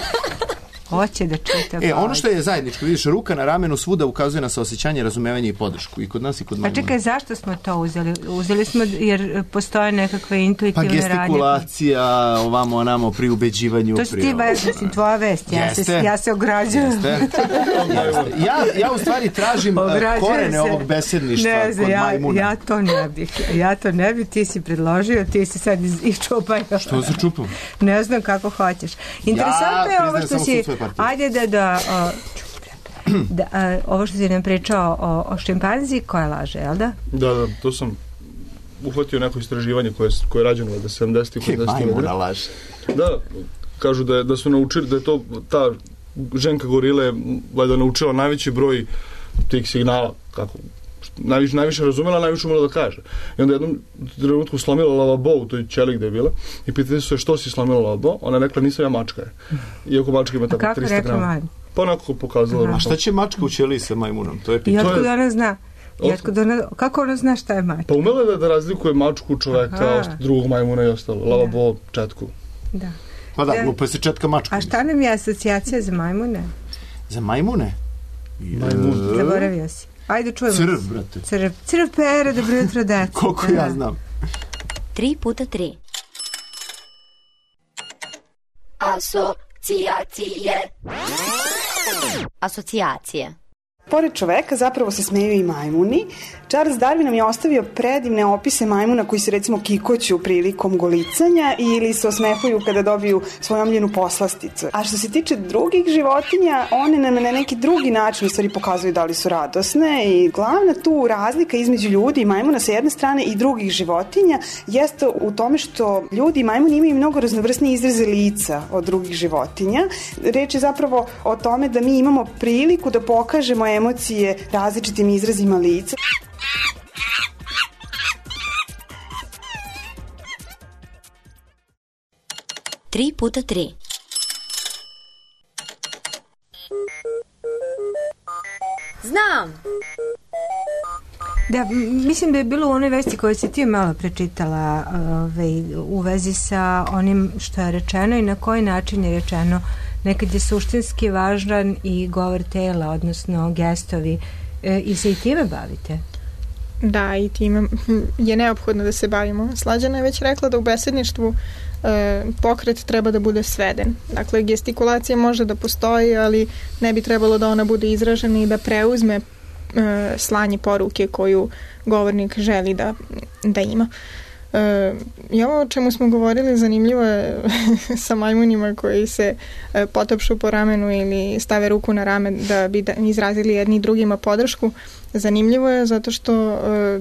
Hoće da čita. E, ono što je zajedničko, vidiš, ruka na ramenu svuda ukazuje na saosećanje, razumevanje i podršku. I kod nas i kod Pa majmuna. čekaj, zašto smo to uzeli? Uzeli smo jer postoje nekakve Pa intuitivne radnje. gestikulacija, ovamo, onamo, pri ubeđivanju. To si pri ti, ovo. ba, mislim, tvoja vest. Ja, Jeste. se, ja se ograđujem. Jeste. Jeste. Ja, ja u stvari tražim uh, Ograđujem korene se. ovog besedništva Ne znam, kod ja, majmuna. ja to ne bih. Ja to ne bih, ti si predložio, ti si sad iz, iščupao. Što se čupam? Ne znam kako hoćeš. Interesantno je ovo priznajem što samo si... sud svoje partije. Ajde da... da o, da, a, ovo što si nam pričao o, o šimpanzi, koja laže, jel da? Da, da, to sam uhvatio neko istraživanje koje, koje je rađeno od sedamdesetih osamdesetih Majmuna laže. Da, kažu da, je, da su naučili, da je to ta ženka gorile valjda naučila najveći broj tih signala, kako najviše, najviše razumela, najviše umela da kaže. I onda jednom trenutku slomila lavabo u toj ćeli gde je bila i pitali su se što si slomila lavabo, ona je rekla nisam ja mačka je. Iako mačka ima tako trista grama. Pa onako pokazala. A šta će mačka u ćeliji sa majmunom? To je I pitanje. otkud ona zna? I otkud ona, kako ona zna šta je mač? Pa umela da, da razlikuje mačku, čoveka, Aha. drugog majmuna i ostalo. Lavabo, četku. Da. Pa da, Da. glupo je se četka mačka. A šta nam je asocijacija za majmune? Za majmune? Majmun. Zaboravio si. Ajde čujemo. Crv, brate. Crv. Crv pere, dobro jutro, deca. Koliko ja znam. Tri puta tri. Asocijacije. Asocijacije. Pored čoveka zapravo se smeju i majmuni. Charles Darwin nam je ostavio predivne opise majmuna koji se recimo kikoću prilikom golicanja ili se osmehuju kada dobiju svoju omljenu poslasticu. A što se tiče drugih životinja, one nam na neki drugi način u stvari pokazuju da li su radosne i glavna tu razlika između ljudi i majmuna sa jedne strane i drugih životinja jeste u tome što ljudi i majmuni imaju mnogo raznovrsnije izraze lica od drugih životinja. Reč je zapravo o tome da mi imamo priliku da pokažemo emocije različitim izrazima lica. Tri puta tri. Znam! Da, m- mislim da je bilo u onoj vesti koju si ti malo prečitala ovaj, u vezi sa onim što je rečeno i na koji način je rečeno nekad je suštinski važan i govor tela, odnosno gestovi. E, I se i time bavite? Da, i time je neophodno da se bavimo. Slađana je već rekla da u besedništvu e, pokret treba da bude sveden. Dakle, gestikulacija može da postoji, ali ne bi trebalo da ona bude izražena i da preuzme e, slanje poruke koju govornik želi da, da ima. E, I ovo o čemu smo govorili zanimljivo je sa majmunima koji se e, potapšu po ramenu ili stave ruku na rame da bi da izrazili jedni drugima podršku. Zanimljivo je zato što e,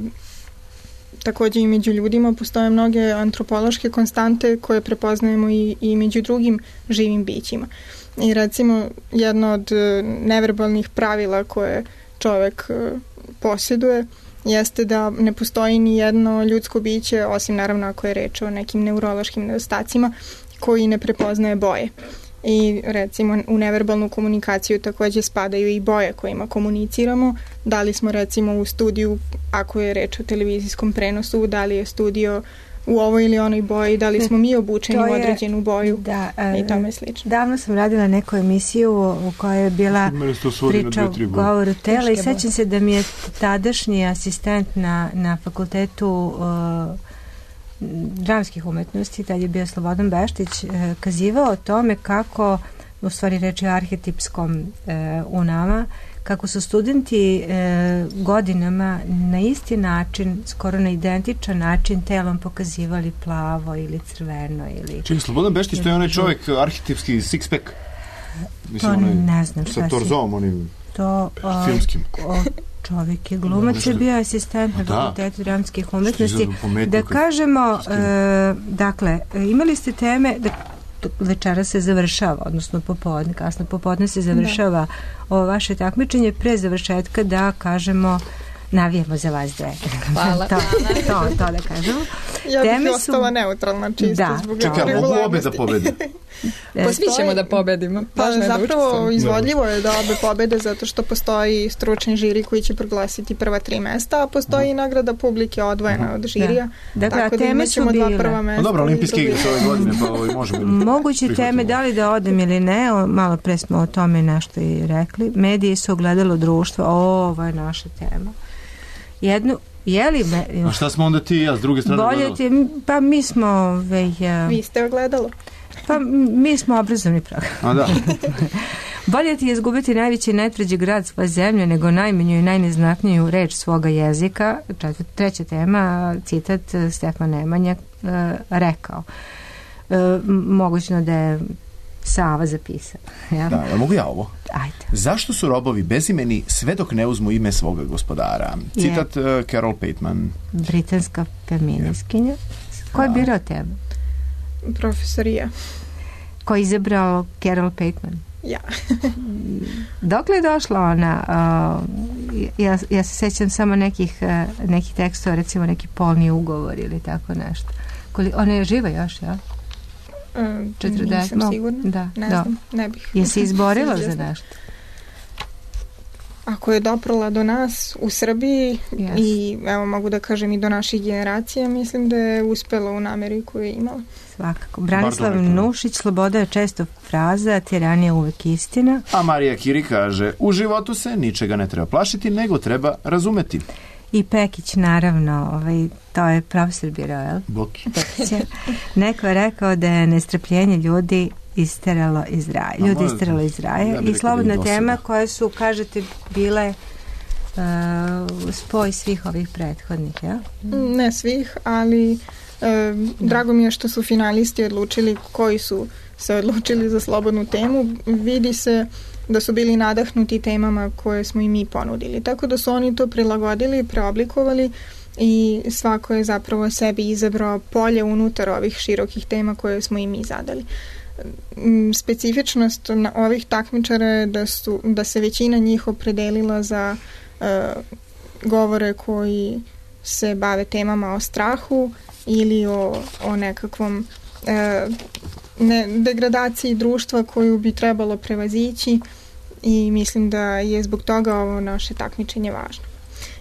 takođe i među ljudima postoje mnoge antropološke konstante koje prepoznajemo i, i među drugim živim bićima. I recimo jedno od neverbalnih pravila koje čovek e, posjeduje jeste da ne postoji ni jedno ljudsko biće, osim naravno ako je reč o nekim neurološkim nedostacima, koji ne prepoznaje boje. I recimo u neverbalnu komunikaciju takođe spadaju i boje kojima komuniciramo. Da li smo recimo u studiju, ako je reč o televizijskom prenosu, da li je studio u ovoj ili onoj boji, da li smo mi obučeni je, u određenu boju da, a, i tome slično. Davno sam radila neku emisiju u kojoj je bila priča o govoru tela i sećam se da mi je tadašnji asistent na, na fakultetu uh, dramskih umetnosti, tad je bio Slobodan Beštić, uh, kazivao o tome kako, u stvari reči o arhetipskom uh, u nama, kako su studenti e, godinama na isti način, skoro na identičan način telom pokazivali plavo ili crveno ili... Čekaj, Slobodan Beštić, to je onaj čovjek arhetipski six-pack? Mislim, to onaj, ne znam šta si... Sa torzom, onim to, o, filmskim. O, čovjek je glumac, je bio asistent na fakultetu dramskih umetnosti. Da kažemo, e, dakle, imali ste teme... Da, večera se završava, odnosno popodne, kasno popodne se završava da. Ovo vaše takmičenje, pre završetka da kažemo navijemo za vas dve. Hvala. to, to, to da kažemo. Ja bih Teme ostala su... neutralna čisto da, zbog čekaj, mogu obe da pobede? Pa svi ćemo da pobedimo. Pa zapravo izvodljivo je da obe pobede zato što postoji stručni žiri koji će proglasiti prva tri mesta, a postoji i nagrada publike odvojena od žirija. Da. Dakle, tako da imaćemo dva prva mesta. No dobro, olimpijske igre su ove godine, pa ovo možemo... Moguće teme, da li da odem ili ne, o, malo pre smo o tome nešto i rekli. Mediji su ogledalo društva, o, ovo je naša tema. Jednu, je li... Me, a šta smo onda ti i ja s druge strane bolje ti, pa mi smo... Vej, uh, Vi ste ogledalo. Pa mi smo obrazovni program. A da. Bolje ti je izgubiti najveći i najtvrđi grad svoje zemlje nego najmanju i najneznatniju reč svoga jezika. Treća tema, citat Stefan Nemanja uh, rekao. Uh, mogućno da je Sava zapisao. Ja? Da, ja mogu ja ovo? Ajde. Zašto su robovi bezimeni sve dok ne uzmu ime svoga gospodara? Citat uh, Carol Pateman. Britanska feministkinja. Ko je birao tebe? Profesor ja. Ko je izabrao Carol Pateman? Ja. Dokle je došla ona? Uh, ja, ja se sećam samo nekih, uh, nekih tekstova, recimo neki polni ugovor ili tako nešto. Koli, ona je živa još, ja? Um, nisam no, sigurna. Da, ne da. znam, ne bih. Jesi izborila za nešto? Ako je doprala do nas u Srbiji yes. i evo mogu da kažem i do naših generacija, mislim da je uspela u nameri koju je imala. Svakako. Branislav Nušić, sloboda je često fraza, tiranija je uvek istina. A Marija Kiri kaže, u životu se ničega ne treba plašiti, nego treba razumeti. I Pekić, naravno, ovaj, to je profesor birao, jel? Boki. Neko je rekao da je nestrpljenje ljudi isteralo iz raja. Ljudi no, isteralo iz raja. Ja I slobodna tema koje su, kažete, bile uh, spoj svih ovih prethodnih, ja? Ne svih, ali uh, drago mi je što su finalisti odlučili koji su se odlučili za slobodnu temu. Vidi se da su bili nadahnuti temama koje smo i mi ponudili. Tako da su oni to prilagodili, preoblikovali i svako je zapravo sebi izabrao polje unutar ovih širokih tema koje smo i mi zadali. Specifičnost na ovih takmičara je da, su, da se većina njih opredelila za uh, govore koji se bave temama o strahu ili o, o nekakvom uh, ne, degradaciji društva koju bi trebalo prevazići i mislim da je zbog toga ovo naše takmičenje važno.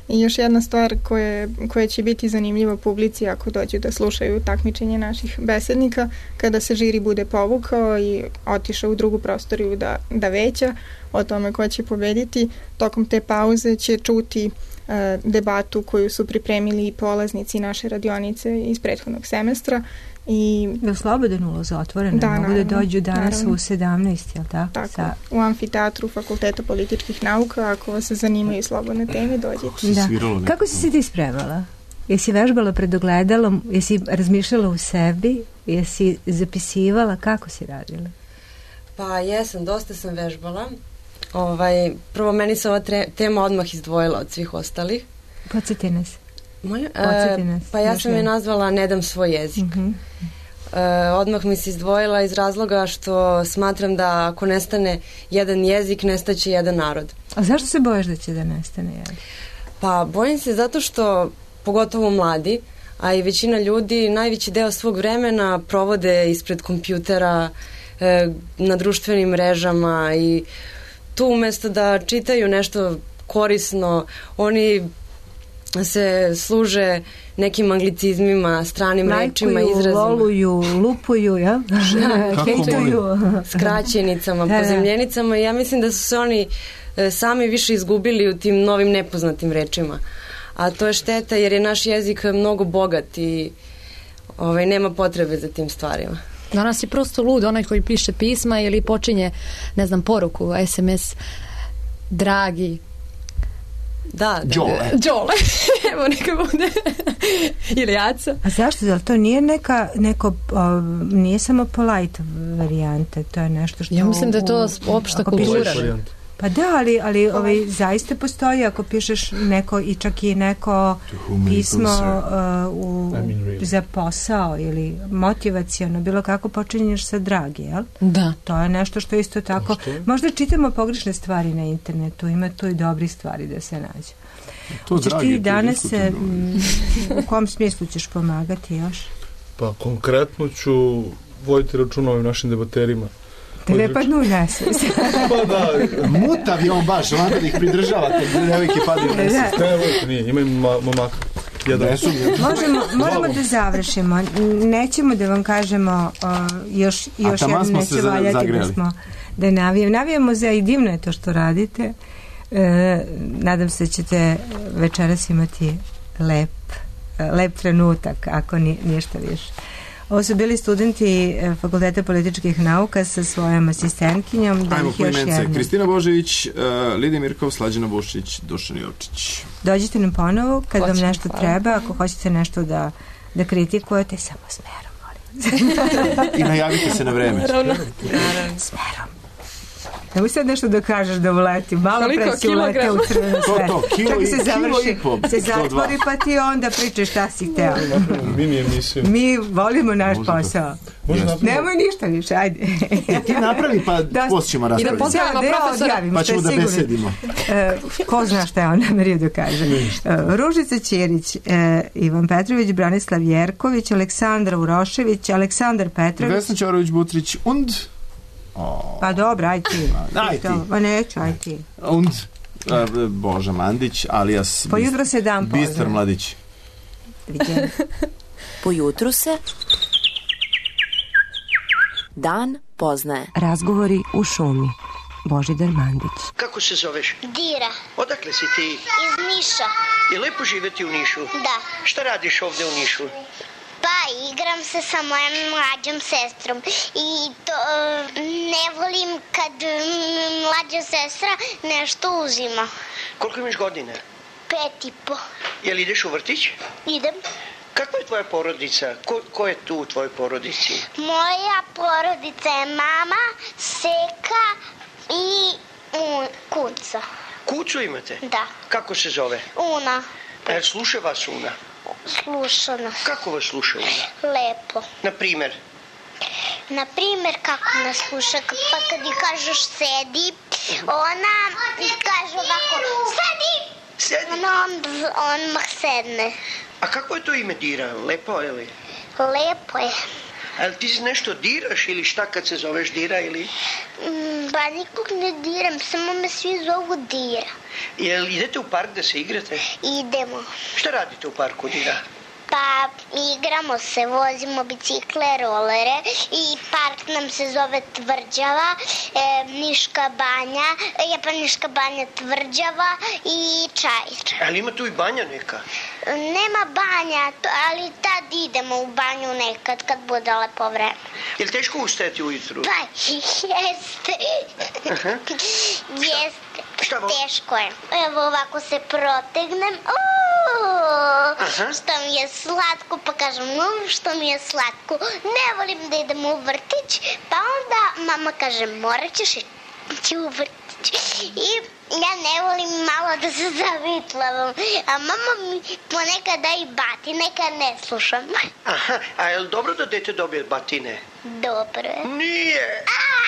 I još jedna stvar koje, koja će biti zanimljiva publici ako dođu da slušaju takmičenje naših besednika, kada se žiri bude povukao i otišao u drugu prostoriju da, da veća o tome ko će pobediti, tokom te pauze će čuti uh, debatu koju su pripremili polaznici naše radionice iz prethodnog semestra. I da slobodan ulaz otvoren, da, mogu naravno, da dođu danas naravno. u sedamnaest, jel tako? Tako, Sa... u amfiteatru Fakulteta političkih nauka, ako vas se zanimaju slobodne teme, dođete. Kako si da. svirala? Kako si se ti spremala? Jesi vežbala pred ogledalom? Jesi razmišljala u sebi? Jesi zapisivala? Kako si radila? Pa jesam, dosta sam vežbala. Ovaj, prvo, meni se ova tre, tema odmah izdvojila od svih ostalih. Podsjeti nas. Moja? E, pa ja sam je nazvala Ne dam svoj jezik. Mm-hmm. E, odmah mi se izdvojila iz razloga što smatram da ako nestane jedan jezik, nestaće jedan narod. A zašto se bojiš da će da nestane jezik? Pa bojim se zato što, pogotovo mladi, a i većina ljudi najveći deo svog vremena provode ispred kompjutera, e, na društvenim mrežama i tu umesto da čitaju nešto korisno, oni se služe nekim anglicizmima, stranim Lajkuju, rečima, izrazima. Loluju, lupuju, ja? Hejtuju, skraćenicama, da, pozemljenicama. Ja mislim da su se oni e, sami više izgubili u tim novim nepoznatim rečima. A to je šteta jer je naš jezik mnogo bogat i ovaj, nema potrebe za tim stvarima. Danas je prosto lud onaj koji piše pisma ili počinje, ne znam, poruku, es em es, dragi, Da, da. Đole. Đole. Evo neka bude. Ili Aca. A zašto? Da li to nije neka, neko, o, nije samo polite varijanta, to je nešto što... Ja mislim da je to opšta kultura. Pa da, ali, ali ovaj, zaista postoji ako pišeš neko i čak i neko pismo uh, u, I mean, really. za posao ili motivacijono, bilo kako počinješ sa dragi, jel? Da. To je nešto što isto tako... Možda čitamo pogrešne stvari na internetu, ima tu i dobri stvari da se nađe. To Hoćeš ti danas se, u kom smislu ćeš pomagati još? Pa konkretno ću voditi računa ovim našim debaterima. Da ne padnu u nesvijest. Pa da. Mutav je on baš, onda da ih pridržavate, nevojke padaju u nesvijest. Ne, vojko nije, ima ma, momaka. Jedan. Možemo, možemo da završimo. Nećemo da vam kažemo uh, još, još jedno neće valjati da smo da navijem. Navijemo za i divno je to što radite. E, nadam se da ćete večeras imati lep, lep trenutak, ako ni, ništa više. Ovo su bili studenti Fakulteta političkih nauka sa svojom asistentkinjom. Da Ajmo po imence. Kristina Božević, uh, Lidija Mirkov, Slađana Bušić, Dušan Jovčić. Dođite nam ponovo kad Hoćem, vam nešto hvala. treba. Ako hoćete nešto da, da kritikujete, samo smerom, molim. I najavite se na vreme. Naravno. Smerom. Evo sad nešto da kažeš da uleti. Malo pre si ulete u crveno sve. To, to, kilo, Čak se i, završi, kilo i po. se zatvori pa ti onda pričaš šta si hteo. Mini emisiju. Mi volimo naš Može posao. To. Nemoj ništa više, ajde. Ti napravi pa da, poslije ćemo raspraviti. I da pozdravimo da, profesora. Odjavim, pa ćemo da sigurno. besedimo. E, ko zna šta je on namerio da kaže. E, Ružica Ćirić, e, Ivan Petrović, Branislav Jerković, Aleksandra Urošević, Aleksandar Petrović. Vesna Ćorović-Butrić und... Oh. Pa dobro, aj ti. Aj ti. Pa neću, aj ti. Und uh, Boža Mandić, alias Po jutru se dan poznaje. Bistar Mladić. Vidim. Po jutru se dan poznaje. Razgovori u šumi. Božidar Mandić. Kako se zoveš? Dira. Odakle si ti? Iz Niša. Je lepo živeti u Nišu? Da. Šta radiš ovde u Nišu? Pa igram se sa mojom mlađom sestrom i to ne volim kad mlađa sestra nešto uzima. Koliko imaš godina? Pet i po. Jel ideš u vrtić? Idem. Kakva je tvoja porodica? Ko, ko je tu u tvojoj porodici? Moja porodica je mama, Seka i un, Kunca. Kucu imate? Da. Kako se zove? Una. E, sluša vas Una? Sluša nas. Kako vas sluša Una? Lepo. Na primer? Na primer kako nas sluša, pa kad ji kažeš sedi, ona kaže ovako, sedi! Sedi? Ona on, on mah sedne. A kako je to ime Dira? Lepo je li? Lepo je. Ali ti nešto diraš ili šta kad se zoveš Dira ili... Mm, ba nikog ne diram, samo me svi zovu Dira. Jel idete u park da se igrate? Idemo. Šta radite u parku, Dira? Pa igramo se, vozimo bicikle, rolere i park nam se zove Tvrđava, e, Niška banja, je pa Niška banja Tvrđava i Čair. Ali ima tu i banja neka? Nema banja, to, ali tad idemo u banju nekad kad bude lepo vreme. Je li teško ustajati ujutru? Pa jeste. Aha. Jeste. Šta vo? Teško je. Evo ovako se protegnem. Uuu, Aha. što mi je slatko, pa kažem, uuu, što mi je slatko. Ne volim da idem u vrtić, pa onda mama kaže, morat ćeš ići u vrtić. I ja ne volim malo da se zavitlavam, a mama mi ponekad da i bati, nekad ne slušam. Aha, a je li dobro da dete dobije batine? Dobro je. Nije!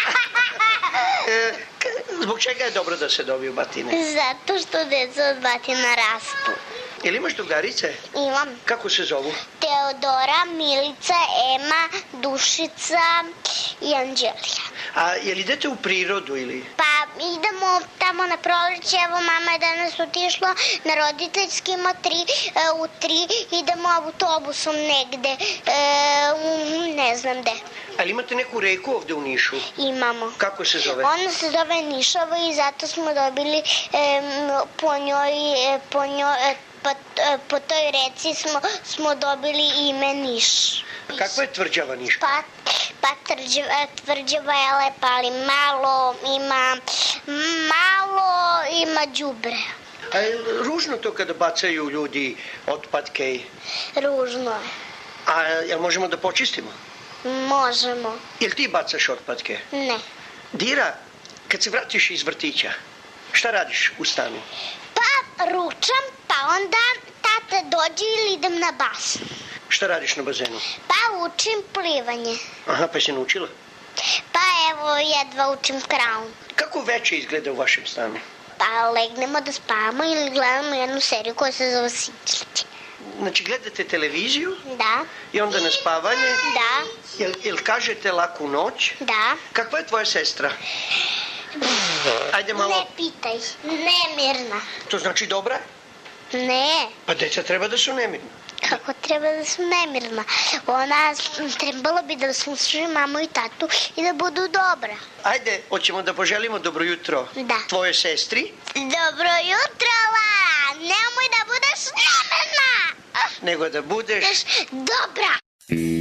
E, k- zbog čega je dobro da se dobiju batine? Zato što deca od batina rastu. Jel imaš drugarice? Imam. Kako se zovu? Teodora, Milica, Ema, Dušica i Anđelija. A je li idete u prirodu ili? Pa idemo tamo na proleće, evo mama je danas otišla na roditeljski, ima tri, e, u tri, idemo autobusom negde, e, u, ne znam gde. Ali imate neku reku ovde u Nišu? Imamo. Kako se zove? Ona se zove Nišava i zato smo dobili e, po njoj, e, po njoj, e, pa, e, po toj reci smo, smo dobili ime Niš. Kakva je Tvrđava Niška? Pa, pa tvrđava, tvrđava je lepa, ali malo ima, malo ima đubre. A je ružno to kada bacaju ljudi otpadke? Ružno je. A jel možemo da počistimo? Možemo. Jel ti bacaš otpadke? Ne. Dira, kad se vratiš iz vrtića, šta radiš u stanu? Pa ručam, pa onda tata dođe ili idem na basen. Šta radiš na bazenu? Pa učim plivanje. Aha, pa si naučila? Pa evo, jedva učim kraun. Kako veče izgleda u vašem stanu? Pa legnemo da spavamo ili gledamo jednu seriju koja se zove Siđlići. Znači, gledate televiziju? Da. I onda na spavanje? Da. Jel, jel kažete laku noć? Da. Kakva je tvoja sestra? Ajde malo... Ne pitaj. Nemirna. To znači dobra? Ne. Pa deca treba da su nemirna. Kako treba da su nemirna? Ona trebalo bi da slušaju mamu i tatu i da budu dobra. Ajde, hoćemo da poželimo dobro jutro. Da. Tvojoj sestri? Dobro jutro, Lara. Nemoj da budeš nemirna. Nego da budeš... Dobra.